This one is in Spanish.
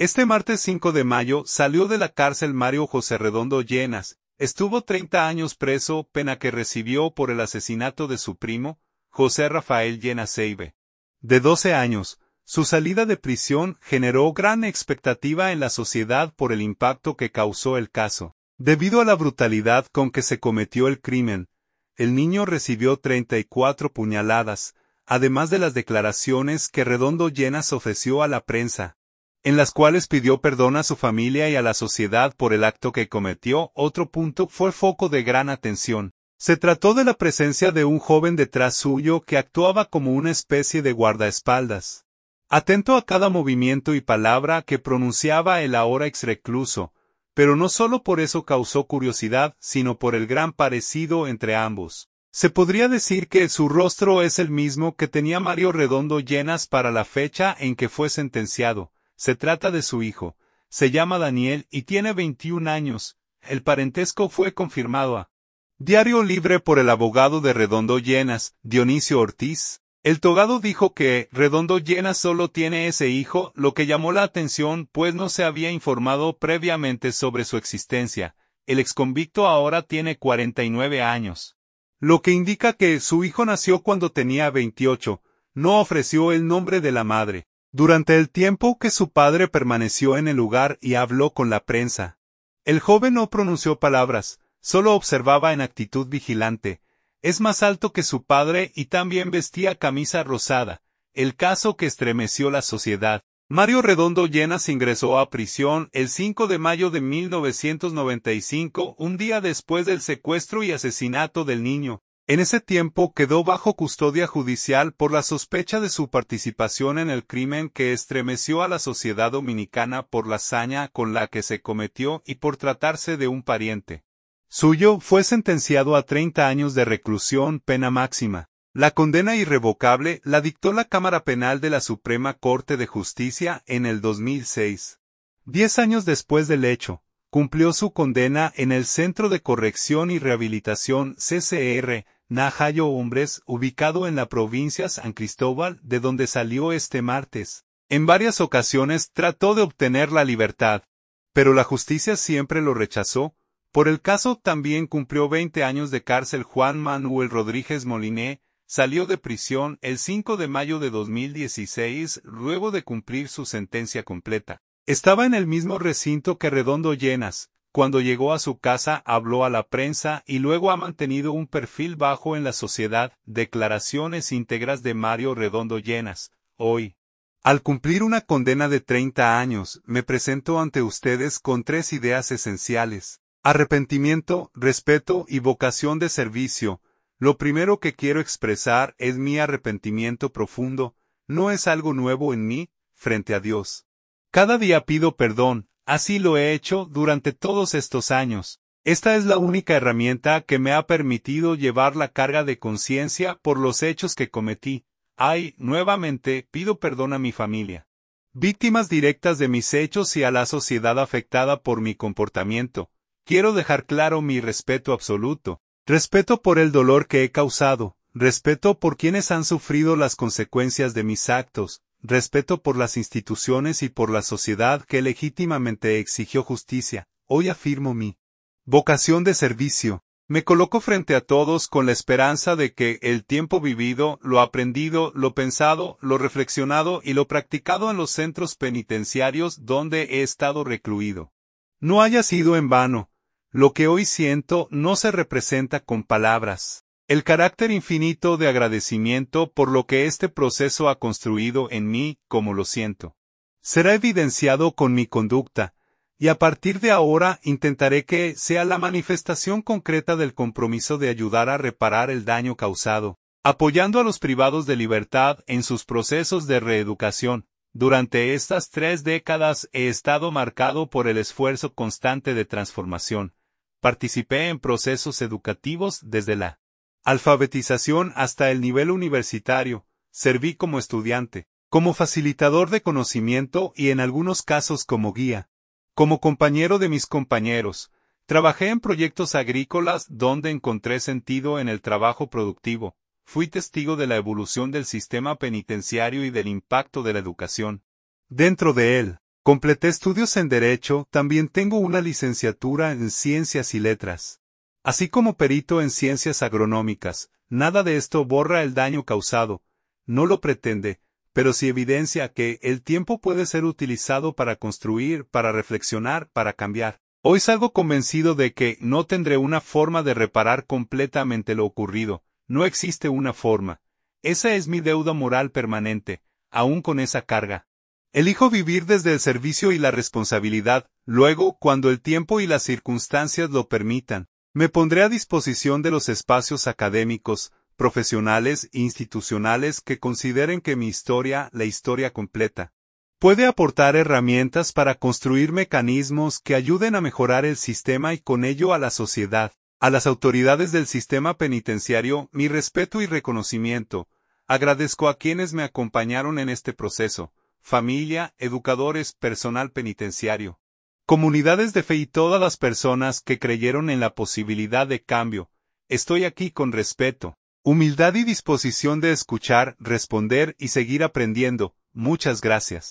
Este martes 5 de mayo salió de la cárcel Mario José Redondo Llenas. Estuvo 30 años preso, pena que recibió por el asesinato de su primo, José Rafael Llenas Seibe, de 12 años. Su salida de prisión generó gran expectativa en la sociedad por el impacto que causó el caso. Debido a la brutalidad con que se cometió el crimen, el niño recibió 34 puñaladas, además de las declaraciones que Redondo Llenas ofreció a la prensa, en las cuales pidió perdón a su familia y a la sociedad por el acto que cometió. Otro punto fue foco de gran atención. Se trató de la presencia de un joven detrás suyo que actuaba como una especie de guardaespaldas, atento a cada movimiento y palabra que pronunciaba el ahora exrecluso, pero no solo por eso causó curiosidad, sino por el gran parecido entre ambos. Se podría decir que su rostro es el mismo que tenía Mario Redondo Llenas para la fecha en que fue sentenciado. Se trata de su hijo. Se llama Daniel y tiene 21 años. El parentesco fue confirmado a Diario Libre por el abogado de Redondo Llenas, Dionisio Ortiz. El togado dijo que Redondo Llenas solo tiene ese hijo, lo que llamó la atención pues no se había informado previamente sobre su existencia. El exconvicto ahora tiene 49 años, lo que indica que su hijo nació cuando tenía 28. No ofreció el nombre de la madre. Durante el tiempo que su padre permaneció en el lugar y habló con la prensa, el joven no pronunció palabras, solo observaba en actitud vigilante. Es más alto que su padre y también vestía camisa rosada, el caso que estremeció la sociedad. Mario Redondo Llenas ingresó a prisión el 5 de mayo de 1995, un día después del secuestro y asesinato del niño. En ese tiempo quedó bajo custodia judicial por la sospecha de su participación en el crimen que estremeció a la sociedad dominicana por la hazaña con la que se cometió y por tratarse de un pariente suyo. Fue sentenciado a 30 años de reclusión, pena máxima. La condena irrevocable la dictó la Cámara Penal de la Suprema Corte de Justicia en el 2006. 10 años después del hecho, cumplió su condena en el Centro de Corrección y Rehabilitación CCR, Najayo Hombres, ubicado en la provincia San Cristóbal, de donde salió este martes. En varias ocasiones trató de obtener la libertad, pero la justicia siempre lo rechazó. Por el caso también cumplió 20 años de cárcel Juan Manuel Rodríguez Moliné. Salió de prisión el 5 de mayo de 2016 luego de cumplir su sentencia completa. Estaba en el mismo recinto que Redondo Llenas. Cuando llegó a su casa habló a la prensa y luego ha mantenido un perfil bajo en la sociedad. Declaraciones íntegras de Mario Redondo Llenas. Hoy, al cumplir una condena de 30 años, me presento ante ustedes con 3 ideas esenciales: arrepentimiento, respeto y vocación de servicio. Lo primero que quiero expresar es mi arrepentimiento profundo. No es algo nuevo en mí, frente a Dios. Cada día pido perdón, así lo he hecho durante todos estos años. Esta es la única herramienta que me ha permitido llevar la carga de conciencia por los hechos que cometí. Nuevamente, pido perdón a mi familia, víctimas directas de mis hechos, y a la sociedad afectada por mi comportamiento. Quiero dejar claro mi respeto absoluto. Respeto por el dolor que he causado, respeto por quienes han sufrido las consecuencias de mis actos, respeto por las instituciones y por la sociedad que legítimamente exigió justicia. Hoy afirmo mi vocación de servicio. Me coloco frente a todos con la esperanza de que el tiempo vivido, lo aprendido, lo pensado, lo reflexionado y lo practicado en los centros penitenciarios donde he estado recluido, no haya sido en vano. Lo que hoy siento no se representa con palabras. El carácter infinito de agradecimiento por lo que este proceso ha construido en mí, como lo siento, será evidenciado con mi conducta, y a partir de ahora intentaré que sea la manifestación concreta del compromiso de ayudar a reparar el daño causado, apoyando a los privados de libertad en sus procesos de reeducación. Durante estas 3 décadas he estado marcado por el esfuerzo constante de transformación. Participé en procesos educativos desde la alfabetización hasta el nivel universitario. Serví como estudiante, como facilitador de conocimiento y en algunos casos como guía. Como compañero de mis compañeros, trabajé en proyectos agrícolas donde encontré sentido en el trabajo productivo. Fui testigo de la evolución del sistema penitenciario y del impacto de la educación dentro de él. Completé estudios en Derecho, también tengo una licenciatura en Ciencias y Letras. Así como perito en Ciencias Agronómicas, nada de esto borra el daño causado, no lo pretende, pero sí evidencia que el tiempo puede ser utilizado para construir, para reflexionar, para cambiar. Hoy salgo convencido de que no tendré una forma de reparar completamente lo ocurrido, no existe una forma. Esa es mi deuda moral permanente, aún con esa carga. Elijo vivir desde el servicio y la responsabilidad, luego, cuando el tiempo y las circunstancias lo permitan, me pondré a disposición de los espacios académicos, profesionales e institucionales que consideren que mi historia, la historia completa, puede aportar herramientas para construir mecanismos que ayuden a mejorar el sistema y con ello a la sociedad. A las autoridades del sistema penitenciario, mi respeto y reconocimiento. Agradezco a quienes me acompañaron en este proceso. Familia, educadores, personal penitenciario, comunidades de fe y todas las personas que creyeron en la posibilidad de cambio. Estoy aquí con respeto, humildad y disposición de escuchar, responder y seguir aprendiendo. Muchas gracias.